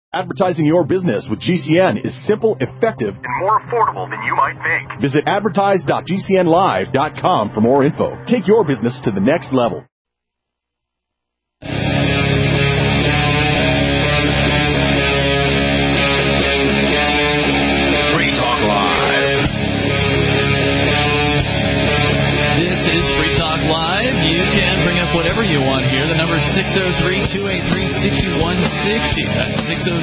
Advertising your business with GCN is simple, effective, and more affordable than you might think. Visit advertise.gcnlive.com for more info. Take your business to the next level. Free Talk Live. This is Free Talk Live. You can bring up whatever you want here. The number is 603-283-6160. That's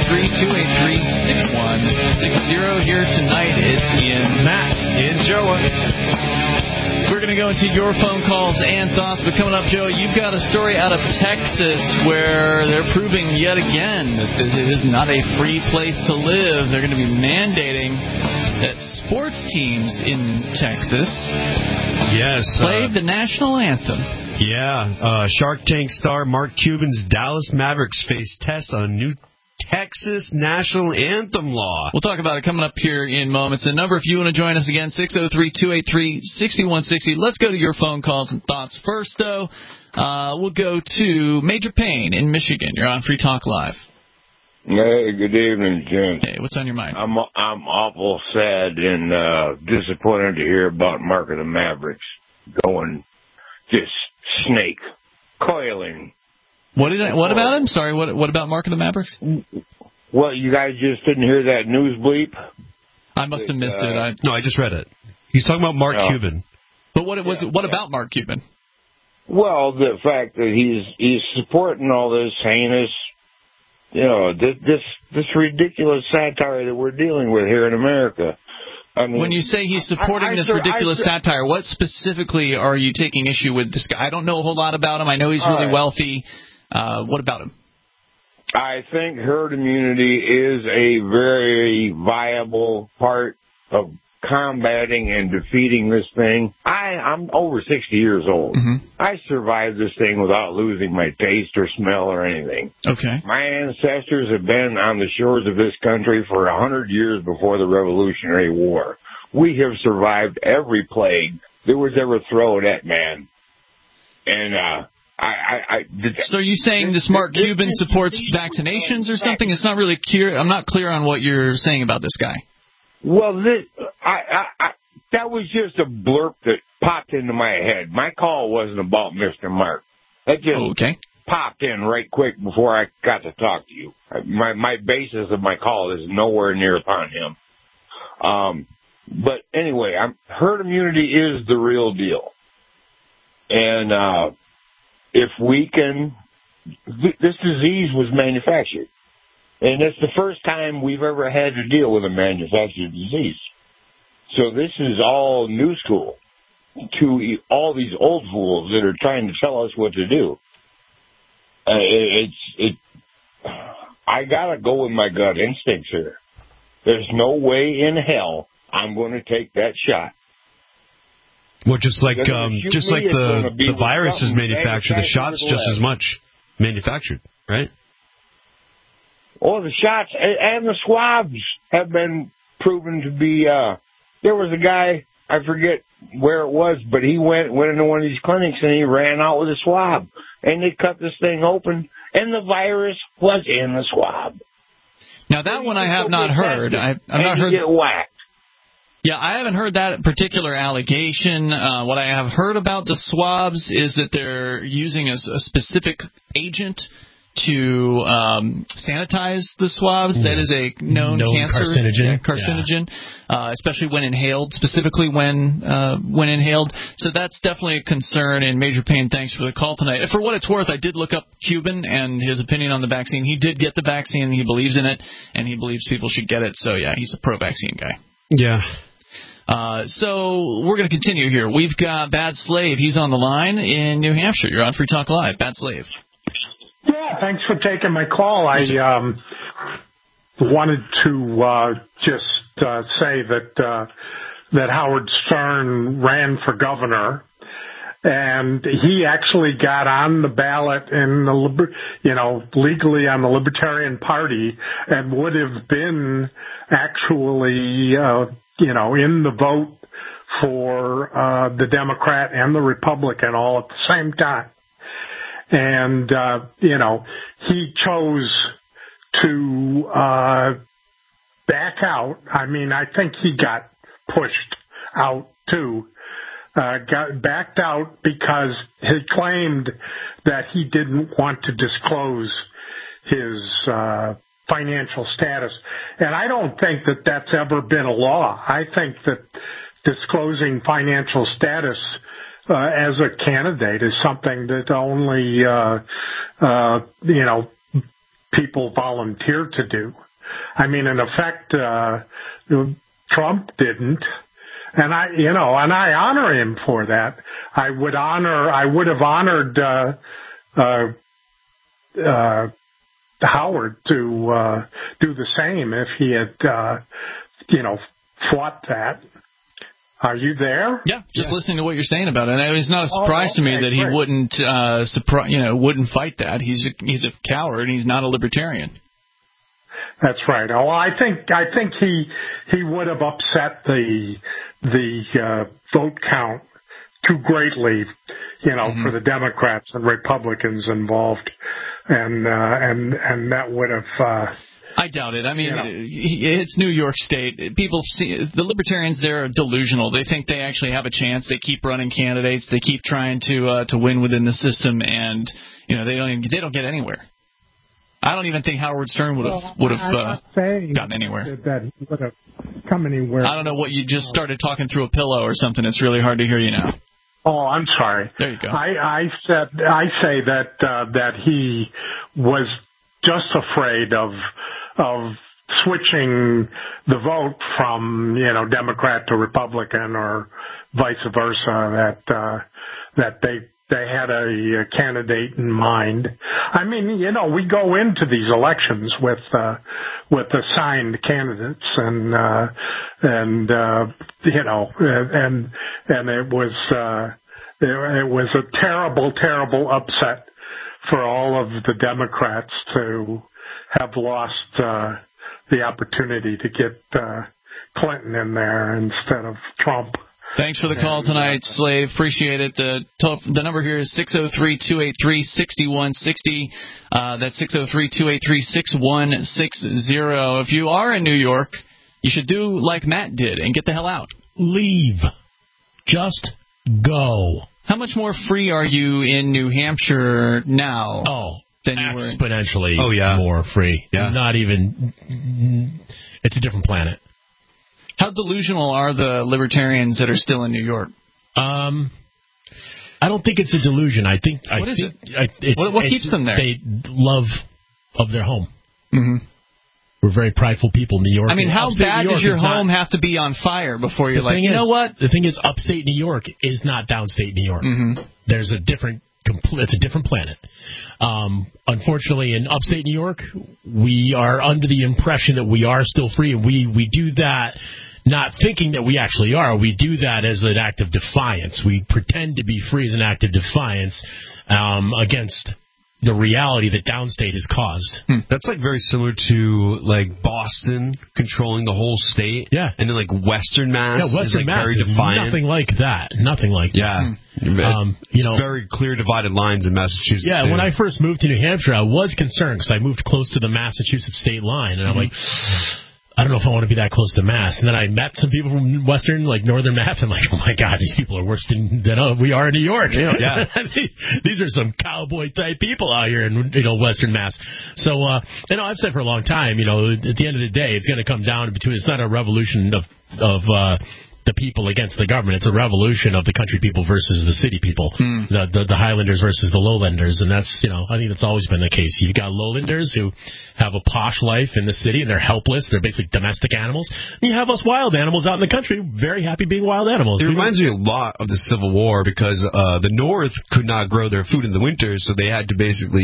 603-283-6160. Here tonight, it's Ian, Matt, and Joe. We're going to go into your phone calls and thoughts, but coming up, Joe, you've got a story out of Texas where they're proving yet again that it is not a free place to live. They're going to be mandating that sports teams in Texas play the national anthem. Yeah, Shark Tank star Mark Cuban's Dallas Mavericks face tests on a new Texas national anthem law. We'll talk about it coming up here in moments. The number, if you want to join us again, 603-283-6160. Let's go to your phone calls and thoughts. First, though, we'll go to Major Payne in Michigan. You're on Free Talk Live. Hey, good evening, Jim. Hey, what's on your mind? I'm awful sad and disappointed to hear about Mark of the Mavericks going just snake coiling. What about him? Sorry, what about Mark of the Mavericks? Well, you guys just didn't hear that news bleep? I must have missed it. No, I just read it. He's talking about Mark Cuban. But what about Mark Cuban? Well, the fact that he's supporting all this heinous, this ridiculous satire that we're dealing with here in America. I mean, when you say he's supporting this ridiculous satire, what specifically are you taking issue with this guy? I don't know a whole lot about him. I know he's really wealthy. What about him? I think herd immunity is a very viable part of combating and defeating this thing. I'm over 60 years old. Mm-hmm. I survived this thing without losing my taste or smell or anything. Okay. My ancestors have been on the shores of this country for 100 years before the Revolutionary War. We have survived every plague that was ever thrown at man. And, so are you saying this Mark Cuban supports vaccinations or something? It's not really clear. I'm not clear on what you're saying about this guy. Well, that was just a blurb that popped into my head. My call wasn't about Mr. Mark. That just popped in right quick before I got to talk to you. My basis of my call is nowhere near upon him. But anyway, herd immunity is the real deal. And if we can, this disease was manufactured. And it's the first time we've ever had to deal with a manufactured disease. So this is all new school to all these old fools that are trying to tell us what to do. I gotta go with my gut instincts here. There's no way in hell I'm going to take that shot. Well, just like the virus is manufactured, the shot's just as much manufactured, right? Oh, the shots and the swabs have been proven to be. There was a guy, I forget where it was, but he went into one of these clinics and he ran out with a swab, and they cut this thing open, and the virus was in the swab. Now that one I have not heard. I've not heard. Get whacked. Yeah, I haven't heard that particular allegation. What I have heard about the swabs is that they're using a specific agent to sanitize the swabs. That is a known cancer carcinogen, especially when inhaled, specifically when inhaled. So that's definitely a concern. And Major Payne, thanks for the call tonight. For what it's worth, I did look up Cuban and his opinion on the vaccine. He did get the vaccine. He believes in it, and he believes people should get it. So, yeah, he's a pro-vaccine guy. Yeah. So we're going to continue here. We've got Bad Slave. He's on the line in New Hampshire. You're on Free Talk Live. Bad Slave. Yeah, thanks for taking my call. I wanted to just say that Howard Stern ran for governor, and he actually got on the ballot in the legally on the Libertarian Party, and would have been actually in the vote for the Democrat and the Republican all at the same time. And, he chose to back out. I mean, I think he got pushed out too. Got backed out because he claimed that he didn't want to disclose his financial status. And I don't think that that's ever been a law. I think that disclosing financial status as a candidate is something that only, people volunteer to do. I mean, in effect, Trump didn't. And I honor him for that. I would have honored, Howard to, do the same if he had, fought that. Are you there? Yeah, just listening to what you're saying about it. And it's not a surprise to me that he wouldn't fight that. He's a coward and he's not a libertarian. That's right. Oh, I think he would have upset the vote count too greatly, for the Democrats and Republicans involved, and that would have. I doubt it. I mean, it's New York State. People see the libertarians there are delusional. They think they actually have a chance. They keep running candidates. They keep trying to win within the system, and they don't get anywhere. I don't even think Howard Stern would have gotten anywhere. That he would have come anywhere. I don't know what you just started talking through a pillow or something. It's really hard to hear you now. Oh, I'm sorry. There you go. I say that he was just afraid of switching the vote from Democrat to Republican or vice versa. That they had a candidate in mind. I mean, we go into these elections with assigned candidates, and it was a terrible upset for all of the Democrats to have lost the opportunity to get Clinton in there instead of Trump. Thanks for the call tonight, Slave. Appreciate it. The number here is 603-283-6160. That's 603-283-6160. If you are in New York, you should do like Matt did and get the hell out. Leave. Just go. How much more free are you in New Hampshire now? Oh, than you were exponentially more free. Yeah. Not even. It's a different planet. How delusional are the libertarians that are still in New York? I don't think it's a delusion. I think. What is it? What keeps them there? They love of their home. Mm-hmm. We're very prideful people in New York. I mean, how bad does your home have to be on fire before you're like, you know what? The thing is, upstate New York is not downstate New York. Mm-hmm. There's a different. It's a different planet. Unfortunately, in upstate New York, we are under the impression that we are still free, and we do that not thinking that we actually are. We do that as an act of defiance. We pretend to be free as an act of defiance against the reality that downstate has caused. That's like very similar to like Boston controlling the whole state. Yeah. And then like Western Mass Western is like Mass very defiant. Nothing like that. Nothing like that. It's very clear divided lines in Massachusetts. Yeah, too. when I first moved to New Hampshire, I was concerned because I moved close to the Massachusetts state line, and I'm like, I don't know if I want to be that close to Mass. And then I met some people from Western, like Northern Mass. I'm like, oh my God, these people are worse than we are in New York. Yeah. These are some cowboy type people out here in Western Mass. So I've said for a long time, at the end of the day, it's going to come down between. It's not a revolution of the people against the government. It's a revolution of the country people versus the city people, the Highlanders versus the Lowlanders, and that's I think that's always been the case. You've got Lowlanders who have a posh life in the city and they're helpless. They're basically domestic animals. And you have us wild animals out in the country, very happy being wild animals. It reminds me a lot of the Civil War because the North could not grow their food in the winter, so they had to basically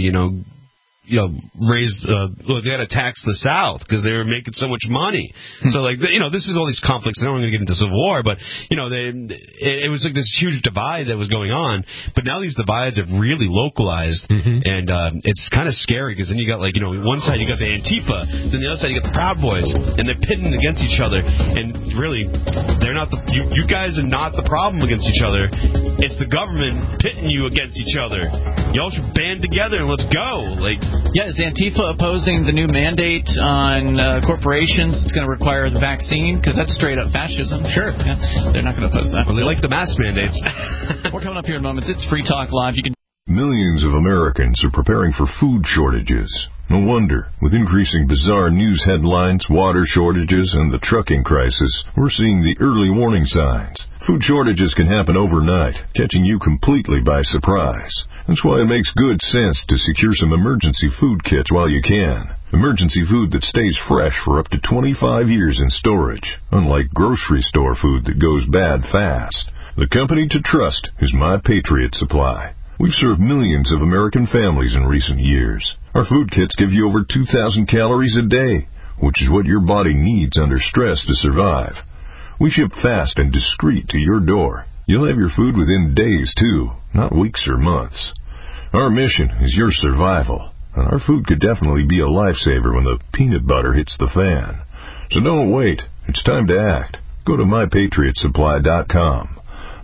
they had to tax the South because they were making so much money. So this is all these conflicts. I don't want to get into Civil War, but it was like this huge divide that was going on. But now these divides have really localized, and it's kind of scary because then you got one side you got the Antifa, then the other side you got the Proud Boys, and they're pitting against each other. And really, they're not you guys are not the problem against each other. It's the government pitting you against each other. Y'all should band together and let's go. Yeah, is Antifa opposing the new mandate on corporations? It's going to require the vaccine because that's straight up fascism. Sure. Yeah, they're not going to oppose that. Well, they like the mask mandates. We're coming up here in moments. It's Free Talk Live. You can. Millions of Americans are preparing for food shortages. No wonder. With increasing bizarre news headlines, water shortages, and the trucking crisis, we're seeing the early warning signs. Food shortages can happen overnight, catching you completely by surprise. That's why it makes good sense to secure some emergency food kits while you can. Emergency food that stays fresh for up to 25 years in storage, unlike grocery store food that goes bad fast. The company to trust is My Patriot Supply. We've served millions of American families in recent years. Our food kits give you over 2,000 calories a day, which is what your body needs under stress to survive. We ship fast and discreet to your door. You'll have your food within days, too, not weeks or months. Our mission is your survival, and our food could definitely be a lifesaver when the peanut butter hits the fan. So don't wait. It's time to act. Go to MyPatriotSupply.com.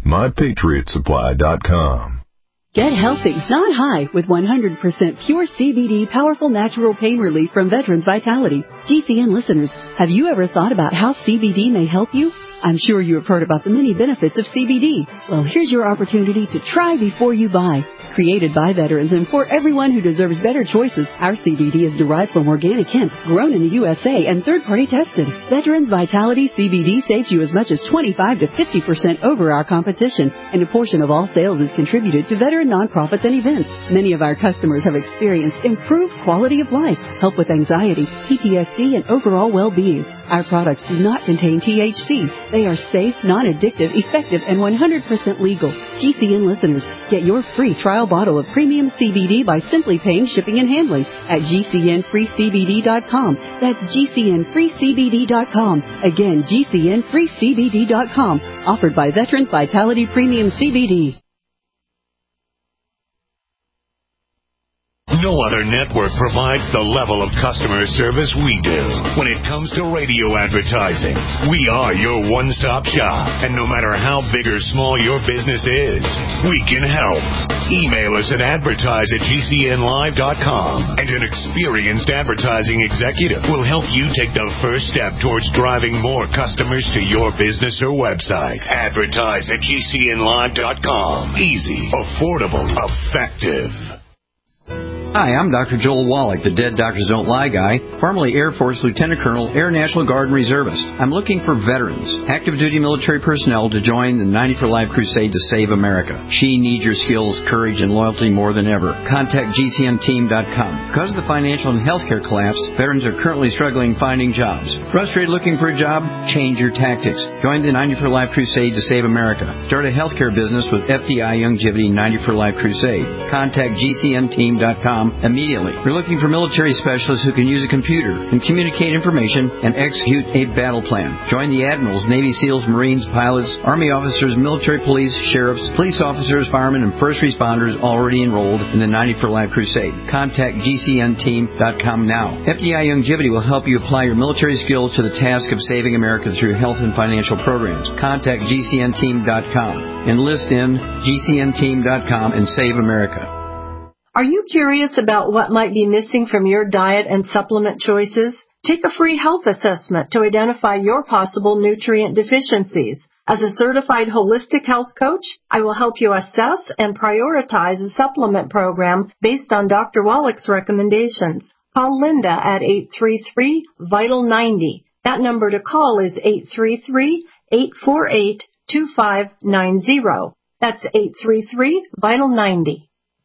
MyPatriotSupply.com. Get healthy, not high, with 100% pure CBD powerful natural pain relief from Veterans Vitality. GCN listeners, have you ever thought about how CBD may help you? I'm sure you have heard about the many benefits of CBD. Well, here's your opportunity to try before you buy. Created by veterans and for everyone who deserves better choices, our CBD is derived from organic hemp, grown in the USA, and third-party tested. Veterans Vitality CBD saves you as much as 25 to 50% over our competition, and a portion of all sales is contributed to veteran nonprofits and events. Many of our customers have experienced improved quality of life, help with anxiety, PTSD, and overall well-being. Our products do not contain THC. They are safe, non-addictive, effective, and 100% legal. GCN listeners, get your free trial bottle of premium CBD by simply paying shipping and handling at GCNFreeCBD.com. That's GCNFreeCBD.com. Again, GCNFreeCBD.com. Offered by Veterans Vitality Premium CBD. No other network provides the level of customer service we do. When it comes to radio advertising, we are your one-stop shop. And no matter how big or small your business is, we can help. Email us at advertise@GCNlive.com, and an experienced advertising executive will help you take the first step towards driving more customers to your business or website. Advertise@GCNlive.com. Easy, affordable, effective. Hi, I'm Dr. Joel Wallach, the Dead Doctors Don't Lie guy, formerly Air Force Lieutenant Colonel, Air National Guard and Reservist. I'm looking for veterans, active duty military personnel to join the 90 for Life crusade to save America. She needs your skills, courage, and loyalty more than ever. Contact GCNteam.com. Because of the financial and healthcare collapse, veterans are currently struggling finding jobs. Frustrated looking for a job? Change your tactics. Join the 90 for Life crusade to save America. Start a healthcare business with FDI Longevity 90 for Life crusade. Contact GCNteam.com immediately. We're looking for military specialists who can use a computer and communicate information and execute a battle plan. Join the admirals, Navy SEALs, Marines, pilots, Army officers, military police, sheriffs, police officers, firemen, and first responders already enrolled in the 90 for Life crusade. Contact GCNteam.com now. FDI Longevity will help you apply your military skills to the task of saving America through health and financial programs. Contact GCNteam.com. Enlist in GCNteam.com and save America. Are you curious about what might be missing from your diet and supplement choices? Take a free health assessment to identify your possible nutrient deficiencies. As a certified holistic health coach, I will help you assess and prioritize a supplement program based on Dr. Wallach's recommendations. Call Linda at 833-VITAL-90. That number to call is 833-848-2590. That's 833-VITAL-90.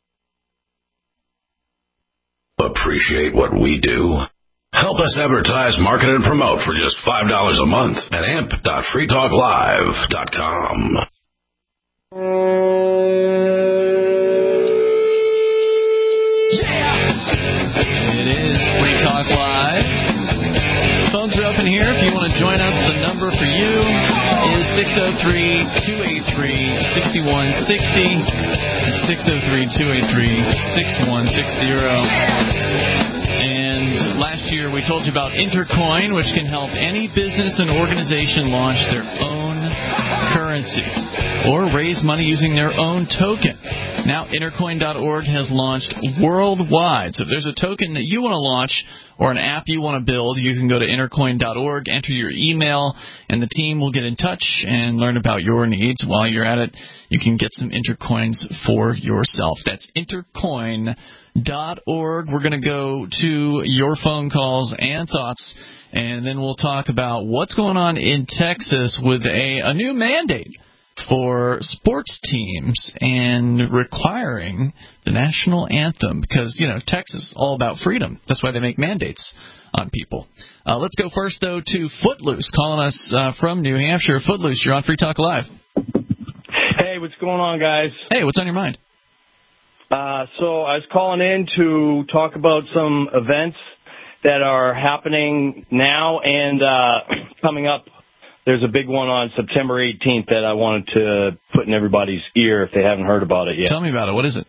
Appreciate what we do? Help us advertise, market, and promote for just $5 a month at amp.freetalklive.com. It is Free Talk Live. Phones are open here. If you want to join us, the number for you is 603-283-6160. It's 603-283-6160. And last year we told you about Intercoin, which can help any business and organization launch their own currency. cryptocurrency or raise money using their own token. Now, Intercoin.org has launched worldwide. So if there's a token that you want to launch or an app you want to build, you can go to Intercoin.org, enter your email, and the team will get in touch and learn about your needs. While you're at it, you can get some Intercoins for yourself. That's Intercoin.org. We're going to go to your phone calls and thoughts, and then we'll talk about what's going on in Texas with a new mandate for sports teams and requiring the national anthem because, Texas is all about freedom. That's why they make mandates on people. Let's go first, though, to Footloose, calling us from New Hampshire. Footloose, you're on Free Talk Live. Hey, what's going on, guys? Hey, what's on your mind? So I was calling in to talk about some events that are happening now and coming up. There's a big one on September 18th that I wanted to put in everybody's ear if they haven't heard about it yet. Tell me about it. What is it?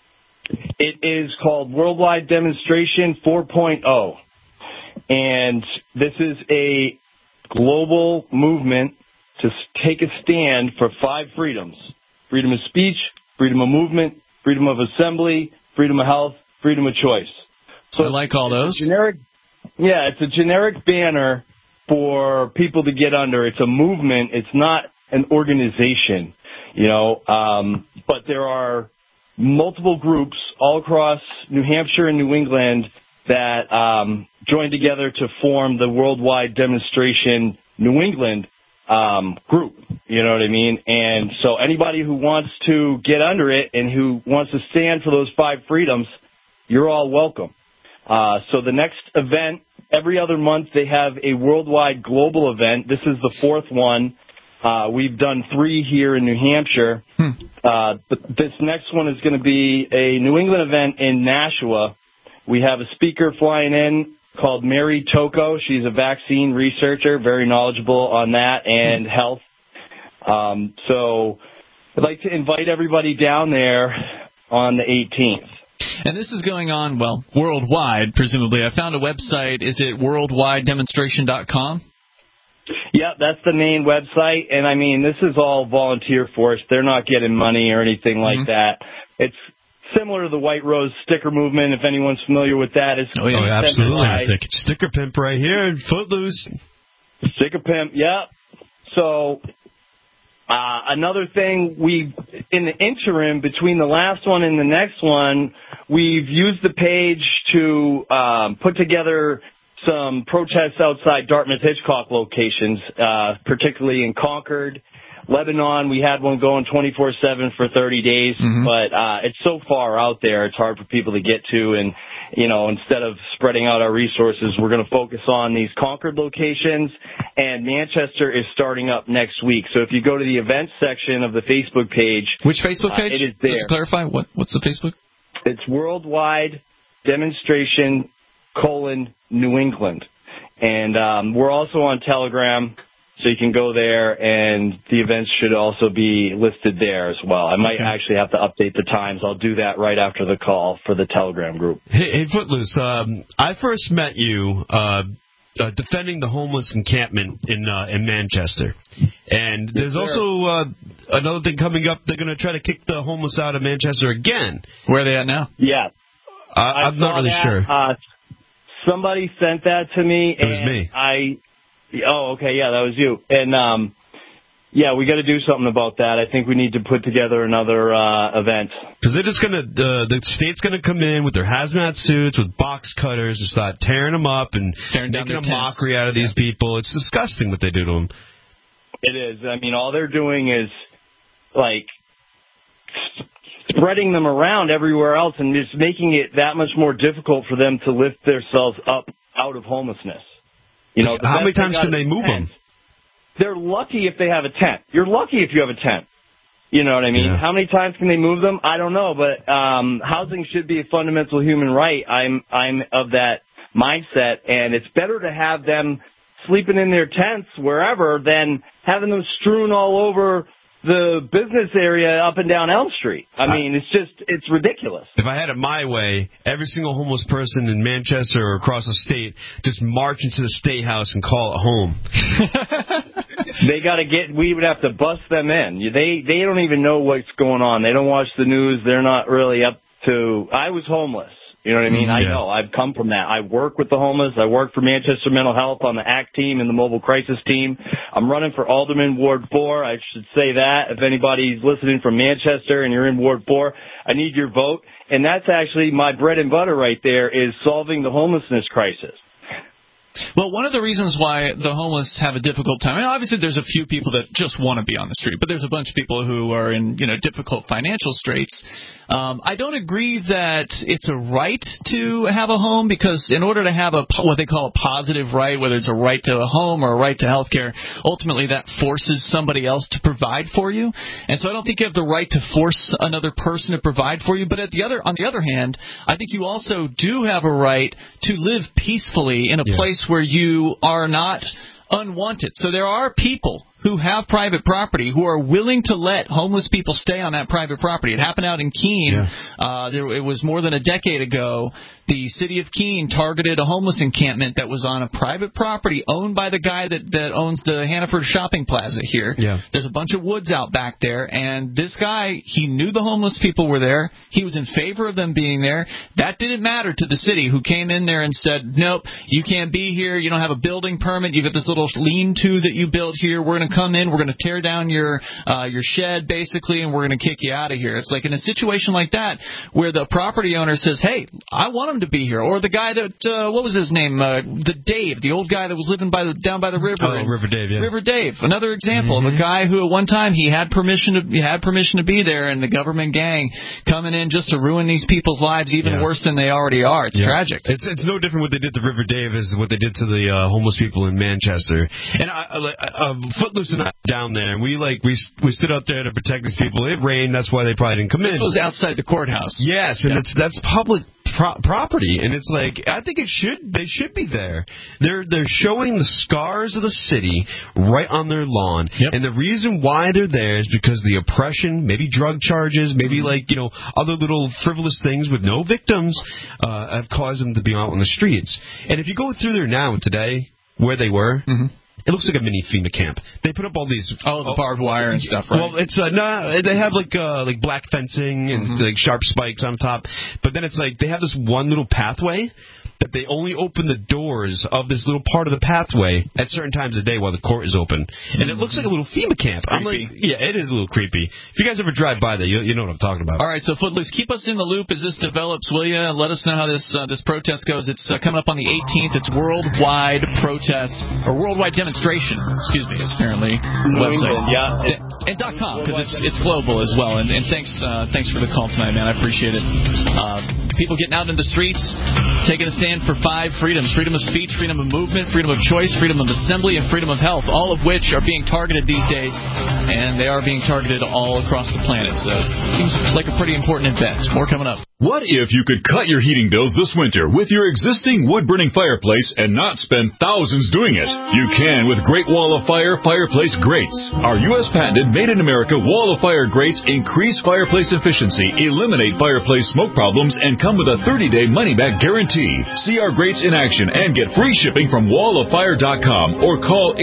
It is called Worldwide Demonstration 4.0. And this is a global movement to take a stand for 5 freedoms. Freedom of speech, freedom of movement, freedom of assembly, freedom of health, freedom of choice. So I like all those. It's a generic banner for people to get under. It's a movement. It's not an organization, but there are multiple groups all across New Hampshire and New England that joined together to form the Worldwide Demonstration New England group. You know what I mean? And so anybody who wants to get under it and who wants to stand for those 5 freedoms, you're all welcome. So the next event, every other month, they have a worldwide global event. This is the 4th one. We've done 3 here in New Hampshire. But this next one is going to be a New England event in Nashua. We have a speaker flying in called Mary Toko. She's a vaccine researcher, very knowledgeable on that and health. So I'd like to invite everybody down there on the 18th. And this is going on, worldwide, presumably. I found a website. Is it worldwidedemonstration.com? Yeah, that's the main website. And, this is all volunteer force. They're not getting money or anything like that. It's similar to the White Rose sticker movement, if anyone's familiar with that. It's absolutely. Sticker pimp right here, Footloose. Sticker pimp, yeah. So another thing, in the interim between the last one and the next one, we've used the page to put together some protests outside Dartmouth-Hitchcock locations, particularly in Concord, Lebanon. We had one going 24/7 for 30 days, but it's so far out there, it's hard for people to get to. And, instead of spreading out our resources, we're going to focus on these Concord locations. And Manchester is starting up next week. So if you go to the events section of the Facebook page. Which Facebook page? It is there. Just to clarify, what's the Facebook? It's Worldwide Demonstration New England. And we're also on Telegram, so you can go there, and the events should also be listed there as well. I might actually have to update the times. I'll do that right after the call for the Telegram group. Hey Footloose, I first met you defending the homeless encampment in Manchester. And there's also another thing coming up. They're going to try to kick the homeless out of Manchester again. Where are they at now? Yeah. I'm not really sure. Somebody sent that to me. It was me. Oh, okay, yeah, that was you. And, we got to do something about that. I think we need to put together another event. Because they're just going to, the state's going to come in with their hazmat suits, with box cutters, and start tearing them up and making a mockery out of these people. It's disgusting what they do to them. It is. All they're doing is, spreading them around everywhere else and just making it that much more difficult for them to lift themselves up out of homelessness. How many times can they move them? They're lucky if they have a tent. You're lucky if you have a tent. You know what I mean? Yeah. How many times can they move them? I don't know, but housing should be a fundamental human right. I'm of that mindset, and it's better to have them sleeping in their tents wherever than having them strewn all over the business area up and down Elm Street. It's ridiculous. If I had it my way, every single homeless person in Manchester or across the state just march into the State House and call it home. They got to we would have to bust them in. They don't even know what's going on. They don't watch the news. They're not really up to. I was homeless. You know what I mean? I know. I've come from that. I work with the homeless. I work for Manchester Mental Health on the ACT team and the mobile crisis team. I'm running for Alderman Ward 4. I should say that. If anybody's listening from Manchester and you're in Ward 4, I need your vote. And that's actually my bread and butter right there, is solving the homelessness crisis. Well, one of the reasons why the homeless have a difficult time, obviously there's a few people that just want to be on the street, but there's a bunch of people who are in, difficult financial straits. I don't agree that it's a right to have a home, because in order to have what they call a positive right, whether it's a right to a home or a right to health care, ultimately that forces somebody else to provide for you. And so I don't think you have the right to force another person to provide for you. But on the other hand, I think you also do have a right to live peacefully in a place where you are not unwanted. So there are people who have private property who are willing to let homeless people stay on that private property. It happened out in Keene. It was more than a decade ago. The city of Keene targeted a homeless encampment that was on a private property owned by the guy that owns the Hannaford Shopping Plaza here. Yeah. There's a bunch of woods out back there, and this guy, he knew the homeless people were there. He was in favor of them being there. That didn't matter to the city, who came in there and said, nope, you can't be here. You don't have a building permit. You got this little lean-to that you built here. We're going to come in. We're going to tear down your shed, basically, and we're going to kick you out of here. It's like in a situation like that where the property owner says, hey, I want him to be here. Or the guy that, what was his name? The old guy that was living down by the river. Oh, River Dave, yeah. River Dave. Another example of a guy who at one time he had permission to be there, and the government gang coming in just to ruin these people's lives even worse than they already are. It's tragic. It's no different what they did to River Dave as what they did to the homeless people in Manchester. And Footloose and I were down there, and we stood out there to protect these people. It rained, that's why they probably didn't come in. This was outside the courthouse. Yes, and that's public property, and it's like, I think they should be there. They're showing the scars of the city right on their lawn, and the reason why they're there is because the oppression, maybe drug charges, maybe other little frivolous things with no victims have caused them to be out on the streets. And if you go through there now today, where they were. It looks like a mini FEMA camp. They put up all these the barbed wire and stuff, right? Well, it's they have like black fencing and like sharp spikes on top, but then it's like they have this one little pathway that they only open the doors of this little part of the pathway at certain times of day while the court is open. And it looks like a little FEMA camp. I'm like, it is a little creepy. If you guys ever drive by there, you know what I'm talking about. All right, so Footloose, keep us in the loop as this develops, will you? Let us know how this protest goes. It's coming up on the 18th. It's worldwide protest, or worldwide demonstration, excuse me, it's apparently the website. And .com, because it's global as well. And thanks for the call tonight, man. I appreciate it. People getting out in the streets, taking a stand for 5 freedoms: freedom of speech, freedom of movement, freedom of choice, freedom of assembly, and freedom of health, all of which are being targeted these days, and they are being targeted all across the planet. So it seems like a pretty important event. More coming up. What if you could cut your heating bills this winter with your existing wood-burning fireplace and not spend thousands doing it? You can with Great Wall of Fire fireplace grates. Our U.S. patented, made-in-America Wall of Fire grates increase fireplace efficiency, eliminate fireplace smoke problems, and come with a 30-day money-back guarantee. See our grates in action and get free shipping from walloffire.com or call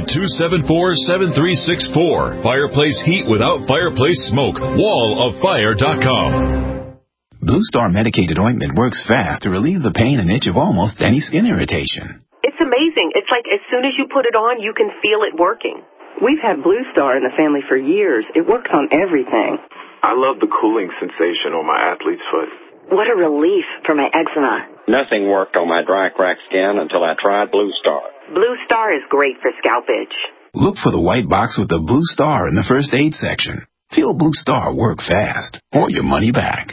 800-274-7364. Fireplace heat without fireplace smoke. walloffire.com. Blue Star medicated ointment works fast to relieve the pain and itch of almost any skin irritation. It's amazing. It's like as soon as you put it on, you can feel it working. We've had Blue Star in the family for years. It works on everything. I love the cooling sensation on my athlete's foot. What a relief for my eczema. Nothing worked on my dry, cracked skin until I tried Blue Star. Blue Star is great for scalp itch. Look for the white box with the Blue Star in the first aid section. Feel Blue Star work fast, or your money back.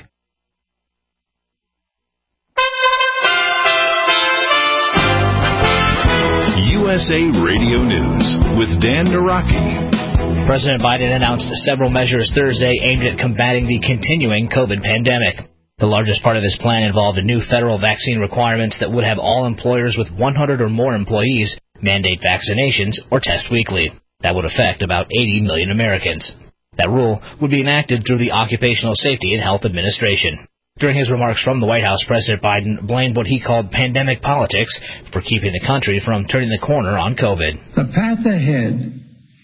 USA Radio News with Dan Naraki. President Biden announced several measures Thursday aimed at combating the continuing COVID pandemic. The largest part of his plan involved new federal vaccine requirements that would have all employers with 100 or more employees mandate vaccinations or test weekly. That would affect about 80 million Americans. That rule would be enacted through the Occupational Safety and Health Administration. During his remarks from the White House, President Biden blamed what he called pandemic politics for keeping the country from turning the corner on COVID. The path ahead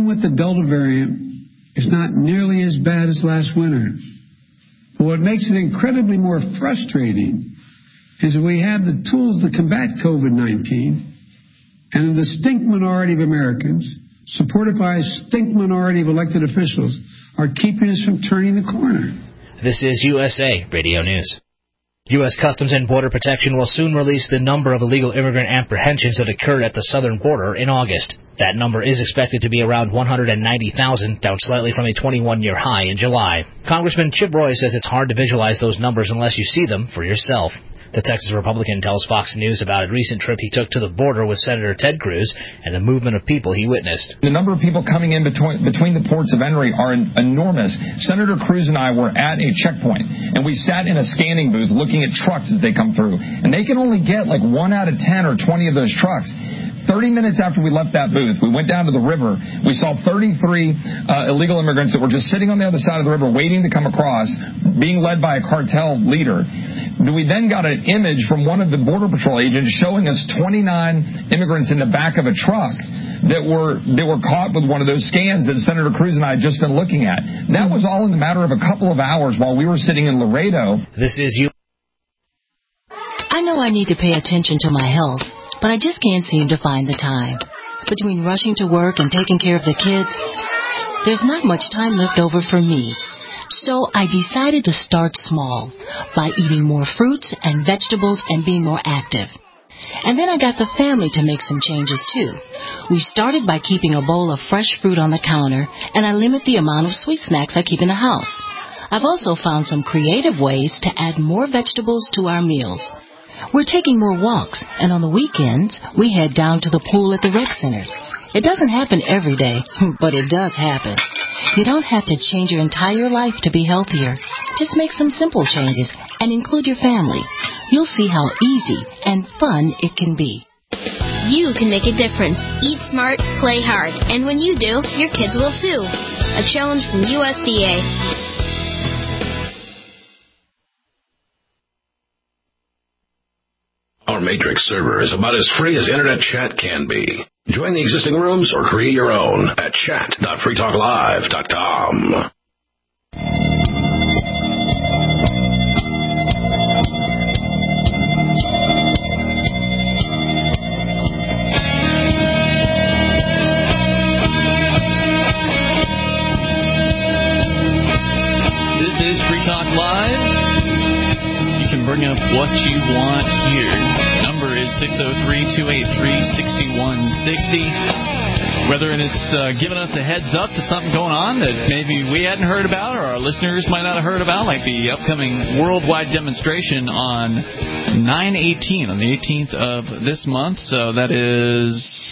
even with the Delta variant, it's not nearly as bad as last winter. But what makes it incredibly more frustrating is that we have the tools to combat COVID-19, and a distinct minority of Americans, supported by a distinct minority of elected officials, are keeping us from turning the corner. This is USA Radio News. U.S. Customs and Border Protection will soon release the number of illegal immigrant apprehensions that occurred at the southern border in August. That number is expected to be around 190,000, down slightly from a 21-year high in July. Congressman Chip Roy says it's hard to visualize those numbers unless you see them for yourself. The Texas Republican tells Fox News about a recent trip he took to the border with Senator Ted Cruz and the movement of people he witnessed. The number of people coming in between the ports of entry are enormous. Senator Cruz and I were at a checkpoint, and we sat in a scanning booth looking at trucks as they come through. And they can only get like 1 out of 10 or 20 of those trucks. 30 minutes after we left that booth, we went down to the river. We saw 33 illegal immigrants that were just sitting on the other side of the river waiting to come across, being led by a cartel leader. We then got an image from one of the Border Patrol agents showing us 29 immigrants in the back of a truck that were caught with one of those scans that Senator Cruz and I had just been looking at. That was all in the matter of a couple of hours while we were sitting in Laredo. This is you. I know I need to pay attention to my health, but I just can't seem to find the time. Between rushing to work and taking care of the kids, there's not much time left over for me. So I decided to start small by eating more fruits and vegetables and being more active. And then I got the family to make some changes too. We started by keeping a bowl of fresh fruit on the counter, and I limit the amount of sweet snacks I keep in the house. I've also found some creative ways to add more vegetables to our meals. We're taking more walks, and on the weekends, we head down to the pool at the rec center. It doesn't happen every day, but it does happen. You don't have to change your entire life to be healthier. Just make some simple changes and include your family. You'll see how easy and fun it can be. You can make a difference. Eat smart, play hard. And when you do, your kids will too. A challenge from USDA. Our Matrix server is about as free as internet chat can be. Join the existing rooms or create your own at chat.freetalklive.com. This is Free Talk Live. You can bring up what you want here. Number is 603-283-6160. Whether it's giving us a heads up to something going on that maybe we hadn't heard about or our listeners might not have heard about, like the upcoming worldwide demonstration on 9/18, on the 18th of this month. So that is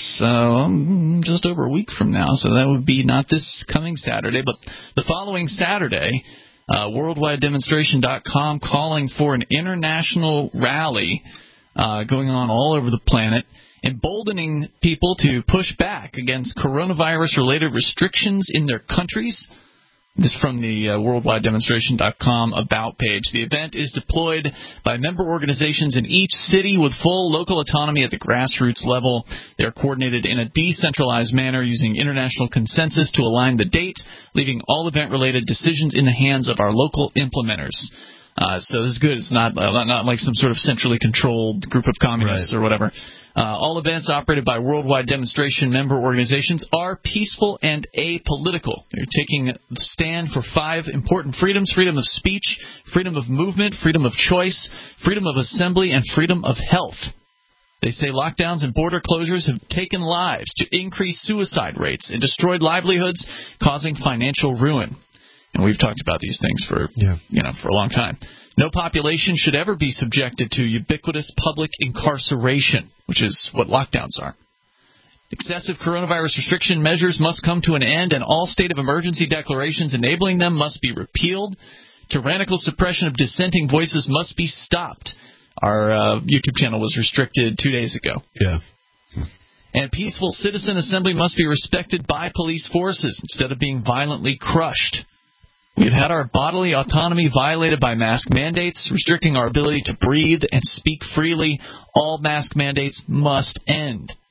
just over a week from now. So that would be not this coming Saturday, but the following Saturday. WorldwideDemonstration.com calling for an international rally going on all over the planet, emboldening people to push back against coronavirus-related restrictions in their countries. This is from the WorldwideDemonstration.com About page. The event is deployed by member organizations in each city with full local autonomy at the grassroots level. They are coordinated in a decentralized manner using international consensus to align the date, leaving all event-related decisions in the hands of our local implementers. So this is good. It's not like some sort of centrally controlled group of communists or whatever. All events operated by Worldwide Demonstration member organizations are peaceful and apolitical. They're taking the stand for 5 important freedoms: freedom of speech, freedom of movement, freedom of choice, freedom of assembly, and freedom of health. They say lockdowns and border closures have taken lives to increase suicide rates and destroyed livelihoods, causing financial ruin. And we've talked about these things for a long time. No population should ever be subjected to ubiquitous public incarceration, which is what lockdowns are. Excessive coronavirus restriction measures must come to an end, and all state of emergency declarations enabling them must be repealed. Tyrannical suppression of dissenting voices must be stopped. Our YouTube channel was restricted 2 days ago. Yeah. And peaceful citizen assembly must be respected by police forces instead of being violently crushed. We've had our bodily autonomy violated by mask mandates, restricting our ability to breathe and speak freely. All mask mandates must end.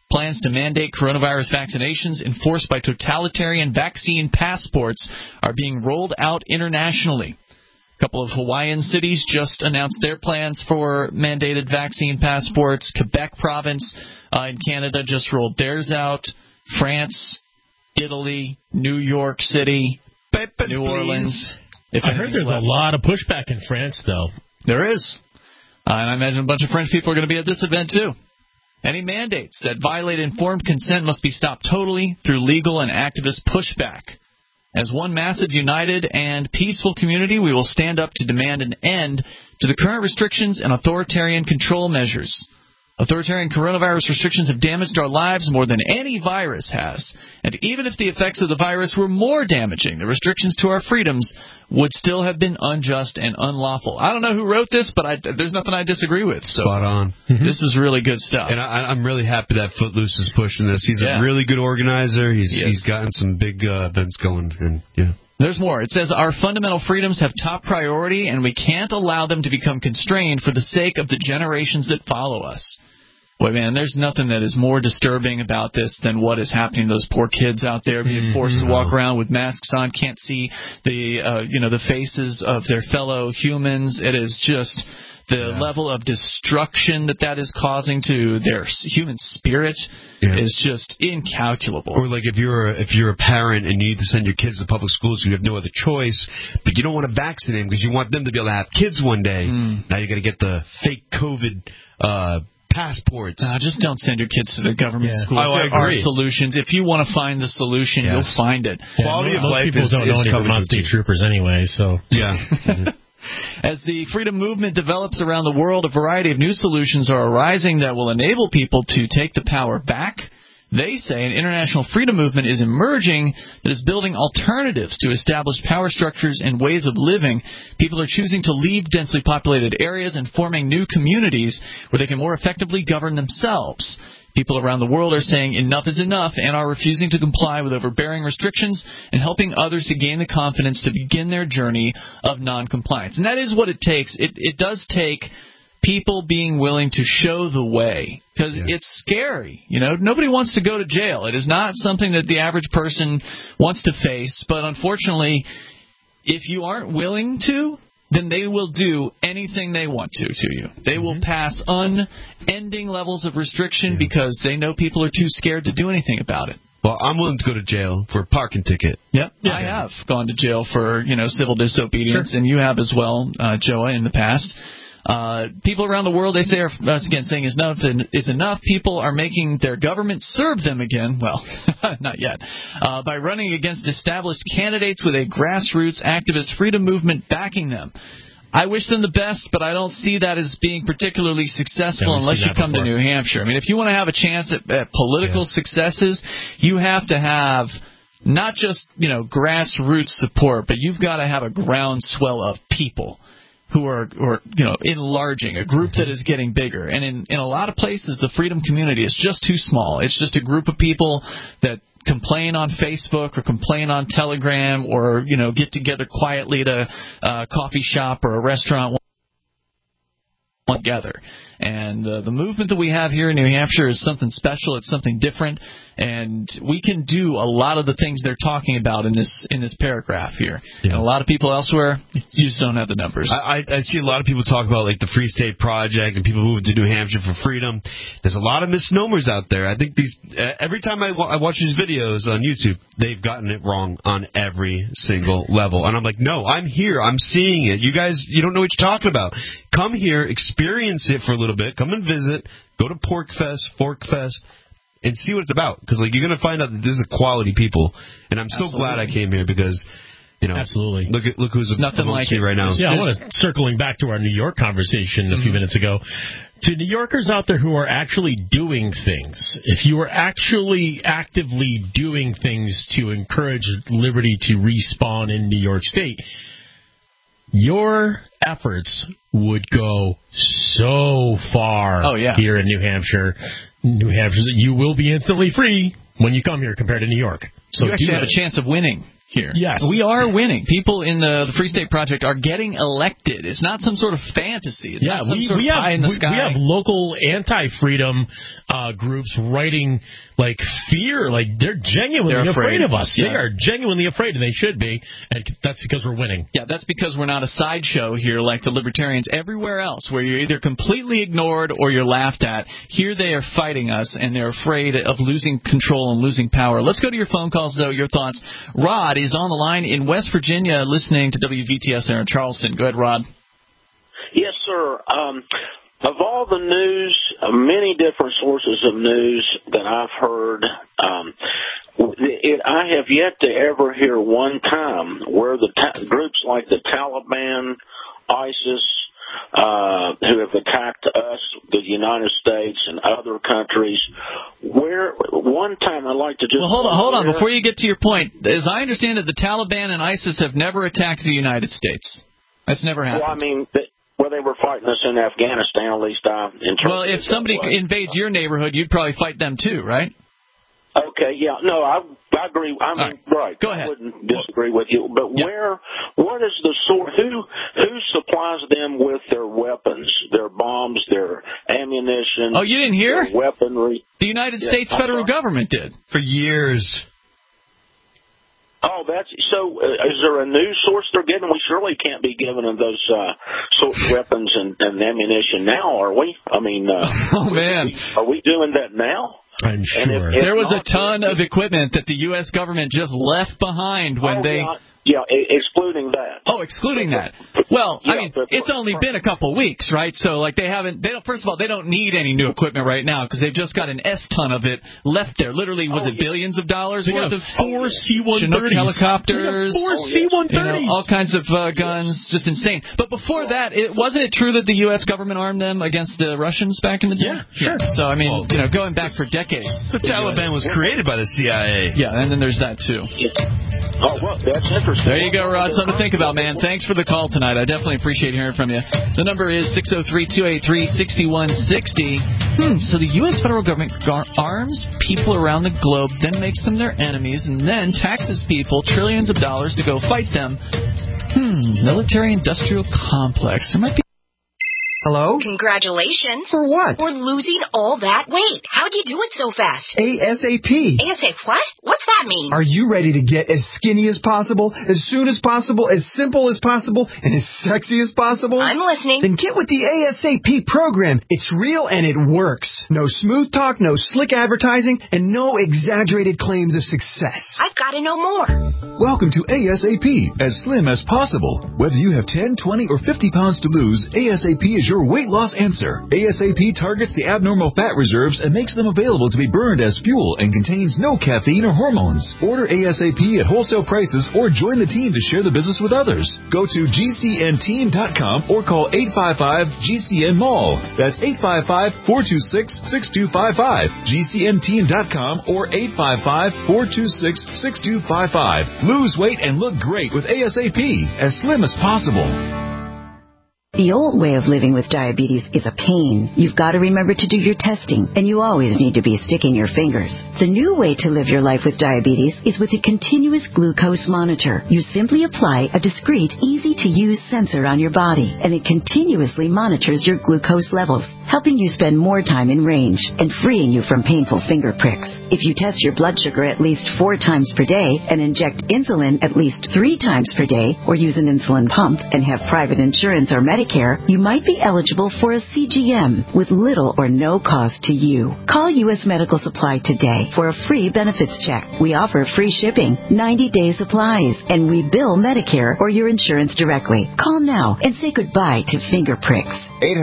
Plans to mandate coronavirus vaccinations enforced by totalitarian vaccine passports are being rolled out internationally. A couple of Hawaiian cities just announced their plans for mandated vaccine passports. Quebec province in Canada just rolled theirs out. France, Italy, New York City, New Orleans. I heard there's a lot of pushback in France, though. There is. And I imagine a bunch of French people are going to be at this event, too. Any mandates that violate informed consent must be stopped totally through legal and activist pushback. As one massive, united, and peaceful community, we will stand up to demand an end to the current restrictions and authoritarian control measures. Authoritarian coronavirus restrictions have damaged our lives more than any virus has. And even if the effects of the virus were more damaging, the restrictions to our freedoms would still have been unjust and unlawful. I don't know who wrote this, but there's nothing I disagree with. So spot on. This is really good stuff. And I'm really happy that Footloose is pushing this. He's a really good organizer. He's gotten some big events going. And There's more. It says, our fundamental freedoms have top priority, and we can't allow them to become constrained for the sake of the generations that follow us. Boy, man, there's nothing that is more disturbing about this than what is happening to those poor kids out there being forced to walk around with masks on, can't see the faces of their fellow humans. It is just the level of destruction that is causing to their human spirit is just incalculable. Or like if you're a parent and you need to send your kids to public schools, you have no other choice, but you don't want to vaccinate them because you want them to be able to have kids one day. Now you got to get the fake COVID passports. Just don't send your kids to the government schools. I There are agree. solutions. If you want to find the solution, you'll find it. Quality of life people don't know any Vermont State Troopers anyway, so As the freedom movement develops around the world, a variety of new solutions are arising that will enable people to take the power back. They say an international freedom movement is emerging that is building alternatives to established power structures and ways of living. People are choosing to leave densely populated areas and forming new communities where they can more effectively govern themselves. People around the world are saying enough is enough and are refusing to comply with overbearing restrictions and helping others to gain the confidence to begin their journey of noncompliance. And that is what it takes. It does take people being willing to show the way, because it's scary. Nobody wants to go to jail. It is not something that the average person wants to face, but unfortunately, if you aren't willing to, then they will do anything they want to you. They will pass unending levels of restriction because they know people are too scared to do anything about it. Well, I'm willing to go to jail for a parking ticket. Yep. I have gone to jail for, civil disobedience, and you have as well, Joa, in the past. People around the world, they say, are again saying enough is enough. People are making their government serve them again. Well, not yet. By running against established candidates with a grassroots activist freedom movement backing them. I wish them the best, but I don't see that as being particularly successful unless you come to New Hampshire. I mean, if you want to have a chance at political successes, you have to have not just, grassroots support, but you've got to have a groundswell of people who are enlarging, a group that is getting bigger. And in a lot of places, the freedom community is just too small. It's just a group of people that complain on Facebook or complain on Telegram or, get together quietly at a coffee shop or a restaurant together. And the movement that we have here in New Hampshire is something special. It's something different, and we can do a lot of the things they're talking about in this paragraph here. And a lot of people elsewhere, you just don't have the numbers. I see a lot of people talk about like the Free State Project and people moving to New Hampshire for freedom. There's a lot of misnomers out there. I think every time I watch these videos on YouTube, they've gotten it wrong on every single level. And I'm like, no, I'm here. I'm seeing it. You guys, you don't know what you're talking about. Come here, experience it for a little bit. Come and visit. Go to Porkfest, Forkfest, and see what it's about. Because you're going to find out that this is quality people. And I'm so glad I came here because, absolutely. Look who's nothing like it right now. Yeah, I want to circling back to our New York conversation a few minutes ago. To New Yorkers out there who are actually doing things, if you are actually actively doing things to encourage liberty to respawn in New York State, your efforts would go so far here in New Hampshire. You will be instantly free when you come here compared to New York. So you actually have a chance of winning. here. Yes. We are winning. People in the Free State Project are getting elected. It's not some sort of fantasy. It's not some sort of pie in the sky. We have local anti-freedom groups writing like fear, like they're genuinely afraid of us. Yeah. They are genuinely afraid, and they should be, and that's because we're winning. Yeah, that's because we're not a sideshow here like the libertarians everywhere else, where you're either completely ignored or you're laughed at. Here they are fighting us, and they're afraid of losing control and losing power. Let's go to your phone calls, though, your thoughts. Rod is on the line in West Virginia listening to WVTS there in Charleston. Go ahead, Rod. Yes, sir. Of all the news, many different sources of news that I've heard, I have yet to ever hear one time where the groups like the Taliban, ISIS, who have attacked us, the United States, and other countries, where one time I'd like to just... Well, hold on. Before you get to your point, as I understand it, the Taliban and ISIS have never attacked the United States. That's never happened. Well, I mean... Well, they were fighting us in Afghanistan, at least I interpreted. Well, if somebody invades your neighborhood, you'd probably fight them too, right? Okay, yeah. No, I agree. I mean, right. Go ahead. I wouldn't disagree with you. But what is the source? Who supplies them with their weapons, their bombs, their ammunition? Oh, you didn't hear? Their weaponry? The United States federal government did. For years. Oh, so. Is there a new source they're getting? We surely can't be giving them those sort of weapons and ammunition now, are we? I mean, oh man, are we doing that now? I'm sure. There was a ton of equipment that the U.S. government just left behind when they... Yeah, excluding that. Oh, excluding that. Well, I mean, it's only been a couple weeks, right? So, like, first of all, they don't need any new equipment right now because they've just got an S-ton of it left there. Literally, was it billions of dollars worth of 4 C-130s. Chinook helicopters, 4 C-130s. All kinds of guns, just insane. But before that, wasn't it true that the U.S. government armed them against the Russians back in the day? Yeah, sure. So, I mean, going back for decades. The Taliban was created by the CIA. Yeah, and then there's that, too. Oh, well, that's interesting. There you go, Rod. Something to think about, man. Thanks for the call tonight. I definitely appreciate hearing from you. The number is 603-283-6160. So the U.S. federal government arms people around the globe, then makes them their enemies, and then taxes people trillions of dollars to go fight them. Military-industrial complex. There might be... Hello? Congratulations. For what? For losing all that weight. How'd you do it so fast? ASAP. ASAP what? What's that mean? Are you ready to get as skinny as possible, as soon as possible, as simple as possible, and as sexy as possible? I'm listening. Then get with the ASAP program. It's real and it works. No smooth talk, no slick advertising, and no exaggerated claims of success. I've got to know more. Welcome to ASAP, as slim as possible. Whether you have 10, 20, or 50 pounds to lose, ASAP is your weight loss answer. ASAP targets the abnormal fat reserves and makes them available to be burned as fuel and contains no caffeine or hormones. Order ASAP at wholesale prices or join the team to share the business with others. Go to GCNteam.com or call 855-GCN-MALL. That's 855-426-6255. GCNteam.com or 855-426-6255. Lose weight and look great with ASAP, as slim as possible. The old way of living with diabetes is a pain. You've got to remember to do your testing, and you always need to be sticking your fingers. The new way to live your life with diabetes is with a continuous glucose monitor. You simply apply a discreet, easy-to-use sensor on your body, and it continuously monitors your glucose levels, helping you spend more time in range and freeing you from painful finger pricks. If you test your blood sugar at least 4 times per day and inject insulin at least 3 times per day, or use an insulin pump and have private insurance or Medicare, you might be eligible for a CGM with little or no cost to you. Call U.S. Medical Supply today for a free benefits check. We offer free shipping, 90-day supplies, and we bill Medicare or your insurance directly. Call now and say goodbye to finger pricks.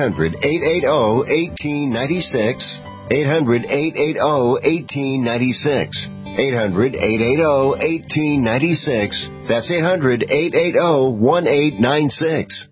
800-880-1896. 800-880-1896. 800-880-1896. That's 800-880-1896.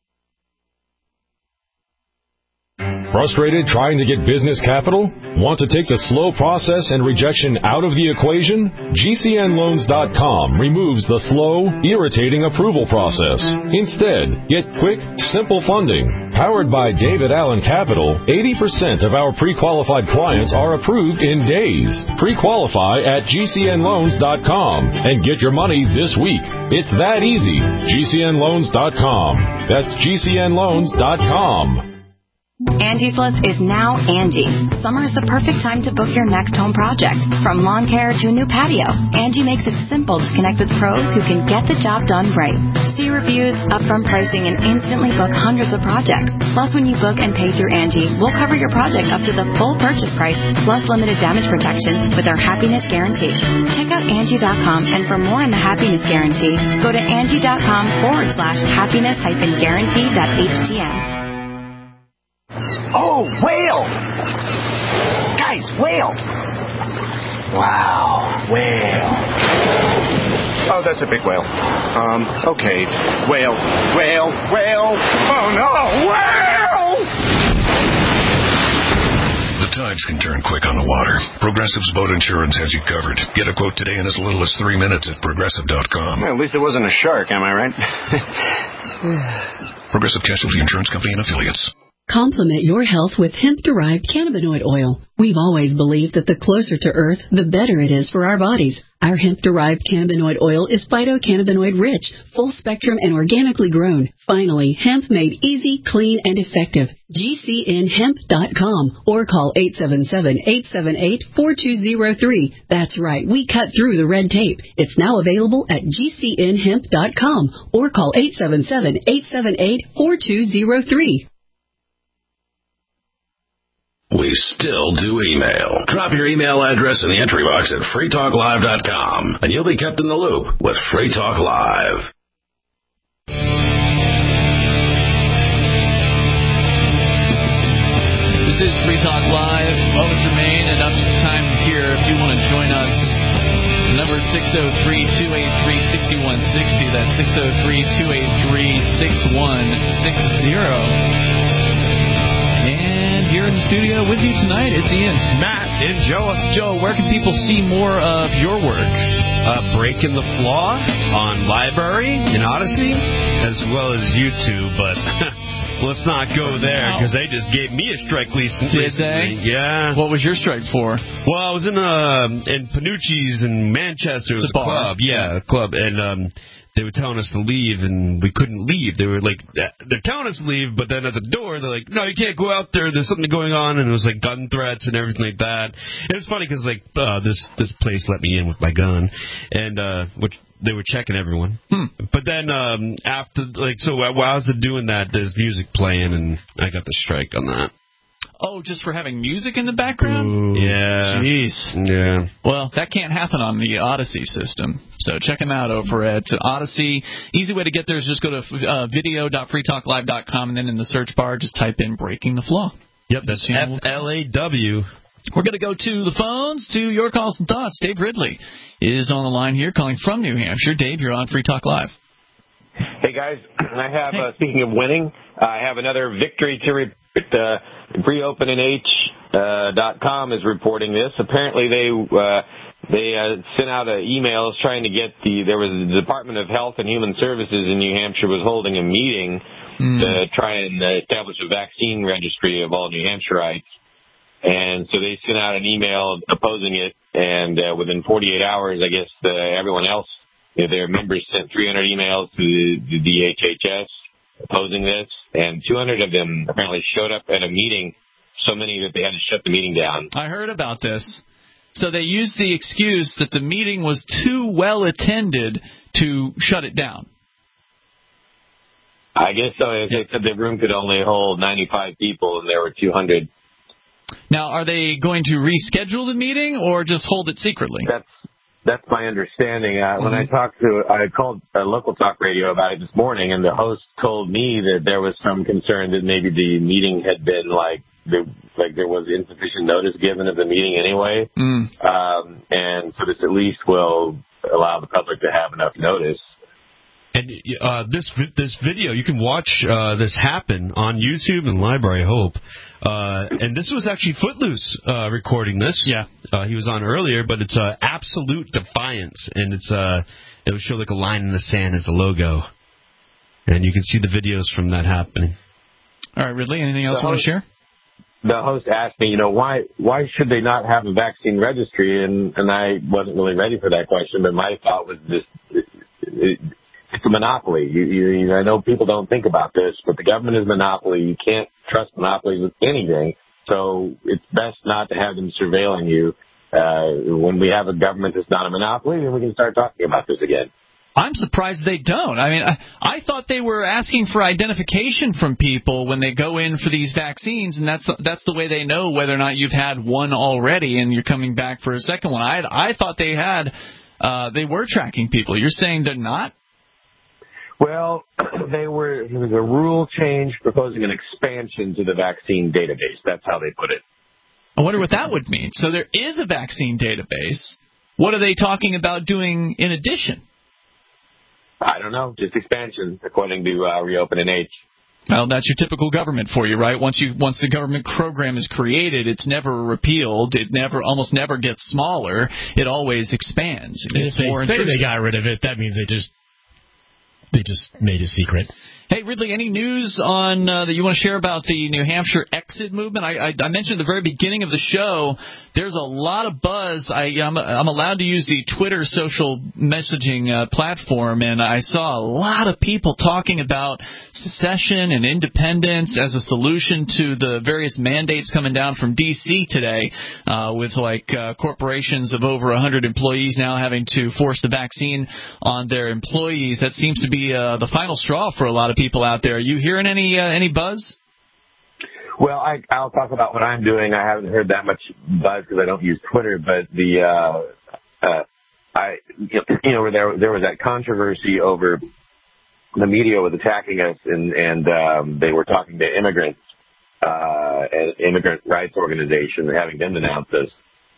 Frustrated trying to get business capital? Want to take the slow process and rejection out of the equation? GCNloans.com removes the slow, irritating approval process. Instead, get quick, simple funding, Powered by David Allen Capital, 80% of our pre-qualified clients are approved in days. Pre-qualify at GCNloans.com and get your money this week. It's that easy. GCNloans.com. That's GCNloans.com. Angie's List is now Angie. Summer is the perfect time to book your next home project. From lawn care to a new patio, Angie makes it simple to connect with pros who can get the job done right. See reviews, upfront pricing, and instantly book hundreds of projects. Plus, when you book and pay through Angie, we'll cover your project up to the full purchase price, plus limited damage protection with our Happiness Guarantee. Check out Angie.com, and for more on the Happiness Guarantee, go to Angie.com/happiness-guarantee.htm. Oh, whale! Guys, whale! Wow, whale. Oh, that's a big whale. Okay. Whale. Oh, no, whale! The tides can turn quick on the water. Progressive's boat insurance has you covered. Get a quote today in as little as 3 minutes at Progressive.com. Well, at least it wasn't a shark, am I right? Progressive Casualty Insurance Company and Affiliates. Complement your health with hemp-derived cannabinoid oil. We've always believed that the closer to Earth, the better it is for our bodies. Our hemp-derived cannabinoid oil is phytocannabinoid-rich, full-spectrum, and organically grown. Finally, hemp made easy, clean, and effective. GCNhemp.com or call 877-878-4203. That's right, we cut through the red tape. It's now available at GCNhemp.com or call 877-878-4203. We still do email. Drop your email address in the entry box at freetalklive.com, and you'll be kept in the loop with Free Talk Live. This is Free Talk Live. Moments remain, and up to time here if you want to join us. Number 603-283-6160. That's 603-283-6160. Here in the studio with you tonight, it's Ian, Matt, and Joe. Joe, where can people see more of your work? Breaking the Flaw on Library and Odyssey, as well as YouTube, but let's not go there because they just gave me a strike recently. Did they? Yeah. What was your strike for? Well, I was in Panucci's in Manchester. It was a club. Yeah, a club. And they were telling us to leave, and we couldn't leave. They were like, they're telling us to leave, but then at the door, they're like, no, you can't go out there. There's something going on, and it was like gun threats and everything like that. It was funny because like this place let me in with my gun, and which they were checking everyone. But then after, like, so while I was doing that, there's music playing, and I got the strike on that. Oh, just for having music in the background? Ooh, yeah. Jeez. Yeah. Well, that can't happen on the Odyssey system. So check them out over at Odyssey. Easy way to get there is just go to video.freetalklive.com, and then in the search bar, just type in Breaking the Flaw. Yep, that's FLAW. We're going to go to the phones, to your calls and thoughts. Dave Ridley is on the line here, calling from New Hampshire. Dave, you're on Free Talk Live. Hey, guys. I have, speaking of winning, I have another victory to report. FreeOpenNH.com is reporting this. Apparently, they sent out emails trying to get there was the Department of Health and Human Services in New Hampshire was holding a meeting to try and establish a vaccine registry of all New Hampshireites. And so they sent out an email opposing it, and within 48 hours, I guess everyone else, their members sent 300 emails to the DHHS opposing this, and 200 of them apparently showed up at a meeting, so many that they had to shut the meeting down. I heard about this. So they used the excuse that the meeting was too well attended to shut it down. I guess so. They said the room could only hold 95 people, and there were 200. Now, are they going to reschedule the meeting or just hold it secretly? That's my understanding. When I called local talk radio about it this morning, and the host told me that there was some concern that maybe the meeting had been there was insufficient notice given of the meeting anyway, and so this at least will allow the public to have enough notice. And this video, you can watch this happen on YouTube and Library Hope. And this was actually Footloose recording this. Yeah. He was on earlier, but it's Absolute Defiance, and it will show like a line in the sand as the logo. And you can see the videos from that happening. All right, Ridley, anything else you want to share? The host asked me, why should they not have a vaccine registry? And I wasn't really ready for that question, but my thought was it's a monopoly. I know people don't think about this, but the government is a monopoly. You can't trust monopolies with anything, so it's best not to have them surveilling you. When we have a government that's not a monopoly, then we can start talking about this again. I'm surprised they don't. I mean, I thought they were asking for identification from people when they go in for these vaccines, and that's the way they know whether or not you've had one already and you're coming back for a second one. I thought they were tracking people. You're saying they're not? Well, it was a rule change proposing an expansion to the vaccine database. That's how they put it. I wonder what that would mean. So there is a vaccine database. What are they talking about doing in addition? I don't know, just expansion, according to Reopen NH. Well, that's your typical government for you, right? Once the government program is created, it's never repealed. It almost never gets smaller. It always expands. If they say they got rid of it, that means they just made a secret. Hey, Ridley, any news on that you want to share about the New Hampshire exit movement? I mentioned at the very beginning of the show, there's a lot of buzz. I'm allowed to use the Twitter social messaging platform, and I saw a lot of people talking about secession and independence as a solution to the various mandates coming down from D.C. today, with corporations of over 100 employees now having to force the vaccine on their employees. That seems to be the final straw for a lot of people out there. Are you hearing any buzz? Well, I'll talk about what I'm doing. I haven't heard that much buzz because I don't use Twitter, but there was that controversy over the media was attacking us, and they were talking to immigrants, an immigrant rights organization, having them denounce us.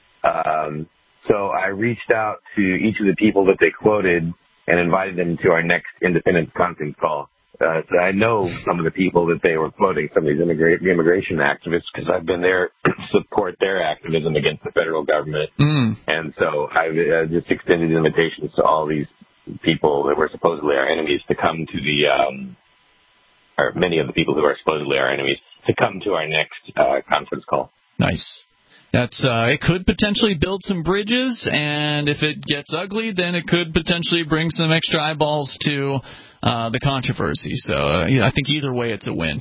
So I reached out to each of the people that they quoted and invited them to our next independent conference call. So I know some of the people that they were quoting, some of these immigration activists, because I've been there to support their activism against the federal government. And so I've just extended invitations to all these people that were supposedly our enemies to come to or many of the people who are supposedly our enemies, to come to our next conference call. Nice. That's it could potentially build some bridges, and if it gets ugly, then it could potentially bring some extra eyeballs to the controversy. So I think either way, it's a win.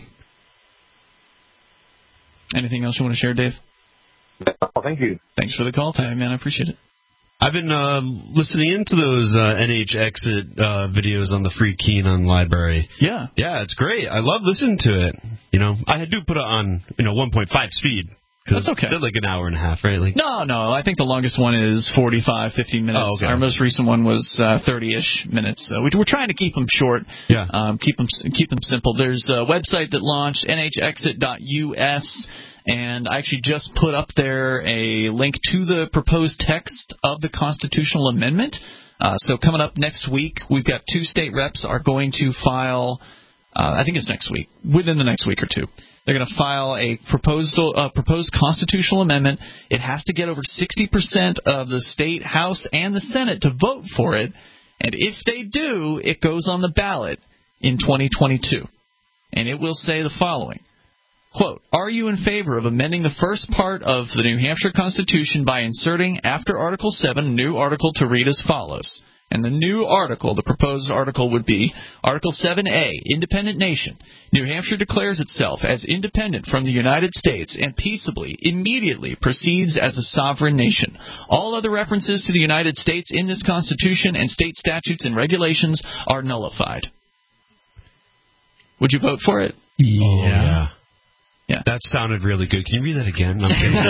Anything else you want to share, Dave? Well, thank you. Thanks for the call, Ty, man. I appreciate it. I've been listening into those NH Exit videos on the Free Keenan library. Yeah. Yeah, it's great. I love listening to it. I do put it on 1.5 speed. That's okay. They're like an hour and a half, right? No. I think the longest one is 45, 50 minutes. Oh, okay. Our most recent one was 30-ish minutes. So we're trying to keep them short. Yeah. Keep them simple. There's a website that launched, nhexit.us, and I actually just put up there a link to the proposed text of the constitutional amendment. So coming up next week, we've got 2 state reps are going to file. I think it's next week, within the next week or two. They're going to file a proposed constitutional amendment. It has to get over 60% of the state House and the Senate to vote for it. And if they do, it goes on the ballot in 2022. And it will say the following, quote, "Are you in favor of amending the first part of the New Hampshire Constitution by inserting after Article 7 a new article to read as follows?" And the new article, the proposed article, would be Article 7A, Independent Nation. New Hampshire declares itself as independent from the United States and peaceably, immediately proceeds as a sovereign nation. All other references to the United States in this Constitution and state statutes and regulations are nullified. Would you vote for it? Yeah. Oh, yeah. Yeah. That sounded really good. Can you read that again?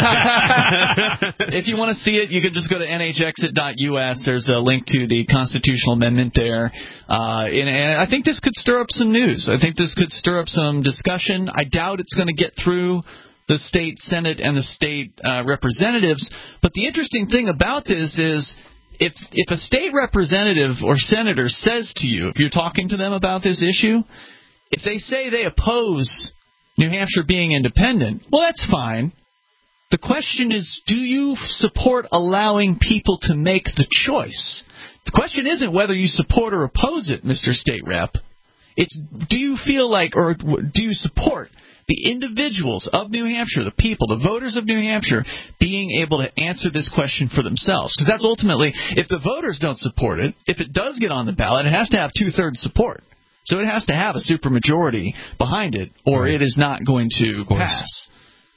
If you want to see it, you can just go to nhexit.us. There's a link to the constitutional amendment there. And I think this could stir up some news. I think this could stir up some discussion. I doubt it's going to get through the state Senate and the state representatives. But the interesting thing about this is if a state representative or senator says to you, if you're talking to them about this issue, if they say they oppose New Hampshire being independent, well, that's fine. The question is, do you support allowing people to make the choice? The question isn't whether you support or oppose it, Mr. State Rep. It's, do you feel like, or do you support the individuals of New Hampshire, the people, the voters of New Hampshire, being able to answer this question for themselves? Because that's ultimately, if the voters don't support it, if it does get on the ballot, it has to have 2/3 support. So it has to have a supermajority behind it, or it is not going to pass.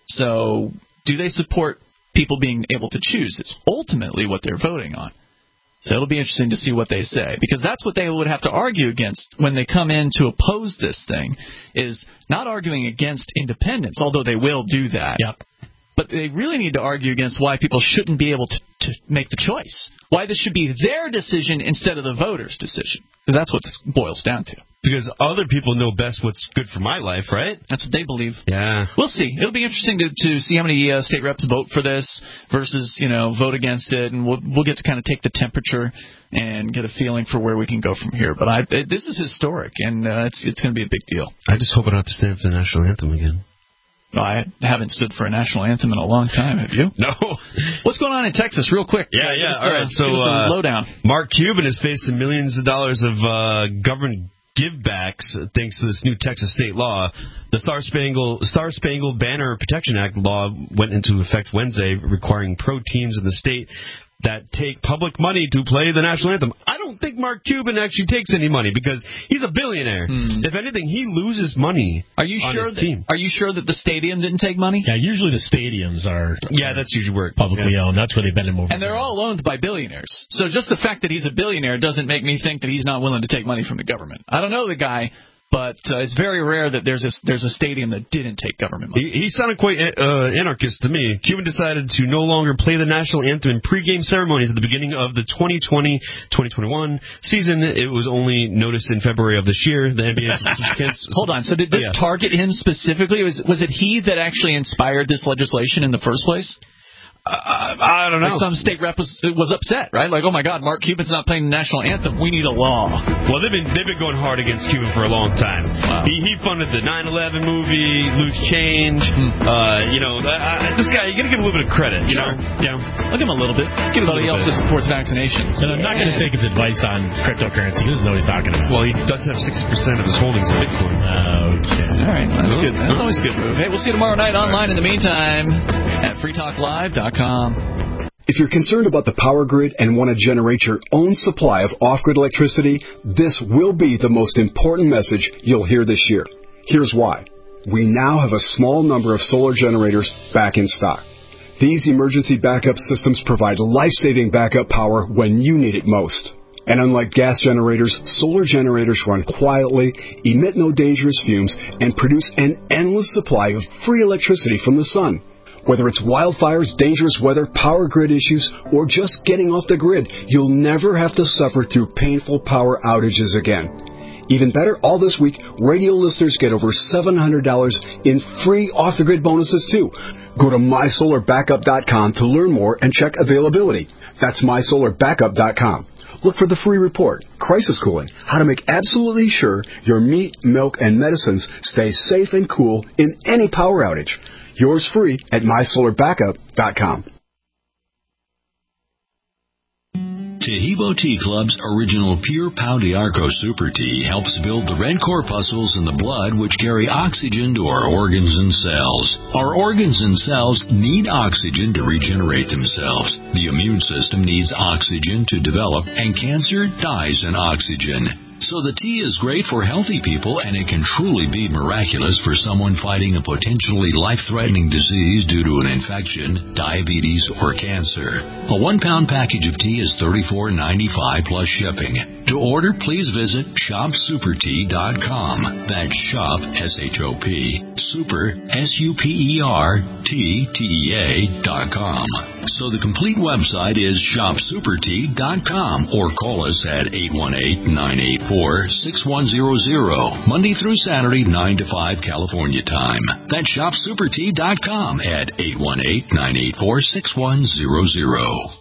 So do they support people being able to choose? It's ultimately what they're voting on. So it'll be interesting to see what they say, because that's what they would have to argue against when they come in to oppose this thing, is not arguing against independence, although they will do that. Yep. But they really need to argue against why people shouldn't be able to make the choice, why this should be their decision instead of the voters' decision, because that's what this boils down to. Because other people know best what's good for my life, right? That's what they believe. Yeah. We'll see. It'll be interesting to see how many state reps vote for this versus, vote against it, and we'll get to kind of take the temperature and get a feeling for where we can go from here. But this is historic, and it's going to be a big deal. I just hope I don't have to stand for the national anthem again. Well, I haven't stood for a national anthem in a long time. Have you? No. What's going on in Texas, real quick? Yeah. All right. So, lowdown. Mark Cuban is facing millions of dollars of government give-backs thanks to this new Texas state law. The Star-Spangled Banner Protection Act law went into effect Wednesday, requiring pro teams in the state that take public money to play the national anthem. I don't think Mark Cuban actually takes any money because he's a billionaire. If anything, he loses money on his team. Are you sure that the stadium didn't take money? Yeah, usually the stadiums are. Yeah, that's usually where publicly owned. That's where they bend him over. And they're all owned by billionaires. So just the fact that he's a billionaire doesn't make me think that he's not willing to take money from the government. I don't know the guy, but it's very rare that there's a stadium that didn't take government money. He sounded quite anarchist to me. Cuban decided to no longer play the national anthem in pregame ceremonies at the beginning of the 2020-2021 season. It was only noticed in February of this year. The NBA Hold on. So did this target him specifically? Was it he that actually inspired this legislation in the first place? I don't know. Like some state rep was upset, right? Like, oh my God, Mark Cuban's not playing the national anthem. We need a law. Well, they've been going hard against Cuban for a long time. Wow. He funded the 9/11 movie, Loose Change. This guy, you got to give him a little bit of credit. You know? Yeah. I'll give him a little bit. Everybody else just supports vaccinations. And I'm not going to take his advice on cryptocurrency. He doesn't know what he's talking about. Well, he does have 60% of his holdings in Bitcoin. Okay. All right. Well, that's good. That's always a good move. Hey, we'll see you tomorrow night online in the meantime at freetalklive.com. If you're concerned about the power grid and want to generate your own supply of off-grid electricity, this will be the most important message you'll hear this year. Here's why. We now have a small number of solar generators back in stock. These emergency backup systems provide life-saving backup power when you need it most. And unlike gas generators, solar generators run quietly, emit no dangerous fumes, and produce an endless supply of free electricity from the sun. Whether it's wildfires, dangerous weather, power grid issues, or just getting off the grid, you'll never have to suffer through painful power outages again. Even better, all this week, radio listeners get over $700 in free off-the-grid bonuses, too. Go to mysolarbackup.com to learn more and check availability. That's mysolarbackup.com. Look for the free report, Crisis Cooling, how to make absolutely sure your meat, milk, and medicines stay safe and cool in any power outage. Yours free at mysolarbackup.com. Tahibo Tea Club's original Pure Pau d'Arco Super Tea helps build the red corpuscles in the blood which carry oxygen to our organs and cells. Our organs and cells need oxygen to regenerate themselves. The immune system needs oxygen to develop, and cancer dies in oxygen. So the tea is great for healthy people, and it can truly be miraculous for someone fighting a potentially life-threatening disease due to an infection, diabetes, or cancer. A 1-pound package of tea is $34.95 plus shipping. To order, please visit shopsupertea.com. That's shop, S-H-O-P, super, S-U-P-E-R-T-T-E-A.com. So the complete website is shopsupertea.com, or call us at 818-984-6100, Monday through Saturday, 9 to 5 California time. That's shopsupertea.com at 818-984-6100.